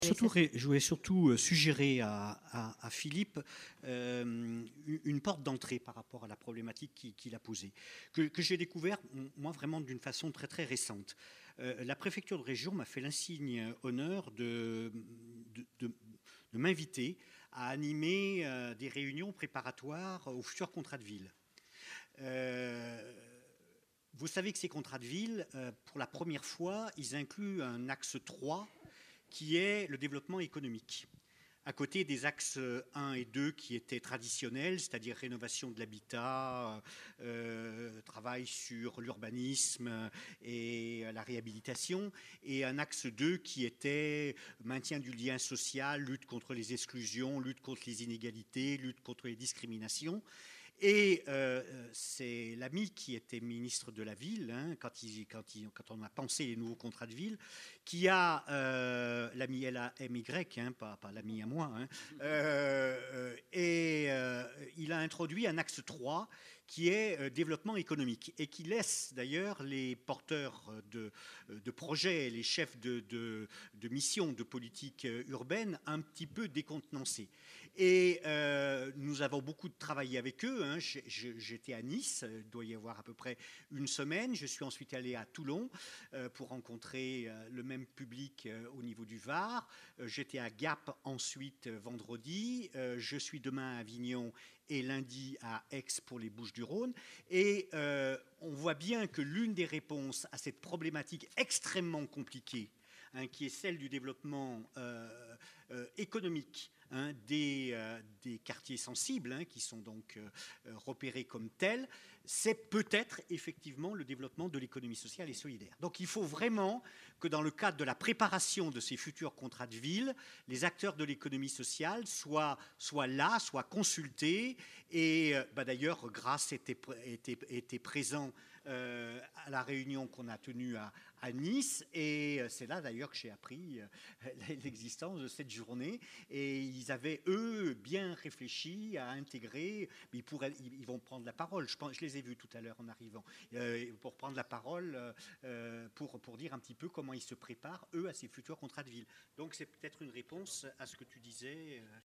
Je voulais surtout suggérer à Philippe une porte d'entrée par rapport à la problématique qu'il a posée, que j'ai découvert, moi, vraiment d'une façon très, très récente. La préfecture de région m'a fait l'insigne honneur de m'inviter à animer des réunions préparatoires au futur contrat de ville. Euh, Vous savez que ces contrats de ville, pour la première fois, ils incluent un axe 3 qui est le développement économique. À côté des axes 1 et 2 qui étaient traditionnels, c'est-à-dire rénovation de l'habitat, travail sur l'urbanisme et la réhabilitation, et un axe 2 qui était maintien du lien social, lutte contre les exclusions, lutte contre les inégalités, lutte contre les discriminations. Et c'est l'ami qui était ministre de la ville, hein, quand on a pensé les nouveaux contrats de ville, qui a, l'ami LAMY, hein, pas l'ami à moi, hein, il a introduit un axe 3 qui est développement économique et qui laisse d'ailleurs les porteurs de projets, les chefs de mission de politique urbaine un petit peu décontenancés. Et nous avons beaucoup travaillé avec eux. Hein. J'étais à Nice, il doit y avoir à peu près une semaine. Je suis ensuite allé à Toulon pour rencontrer le même public au niveau du Var. J'étais à Gap ensuite vendredi. Je suis demain à Avignon et lundi à Aix pour les Bouches-du-Rhône. Et on voit bien que l'une des réponses à cette problématique extrêmement compliquée, hein, qui est celle du développement économique, hein, des quartiers sensibles, hein, qui sont donc repérés comme tels, c'est peut-être effectivement le développement de l'économie sociale et solidaire. Donc il faut vraiment que dans le cadre de la préparation de ces futurs contrats de ville, les acteurs de l'économie sociale soient là, soient consultés. Et d'ailleurs, Grasse était présent à la réunion qu'on a tenue à Nice, et c'est là d'ailleurs que j'ai appris l'existence de cette journée, et ils avaient eux bien réfléchi à intégrer, ils vont prendre la parole, je les ai vus tout à l'heure en arrivant, pour prendre la parole, pour dire un petit peu comment ils se préparent eux à ces futurs contrats de ville. Donc c'est peut-être une réponse à ce que tu disais,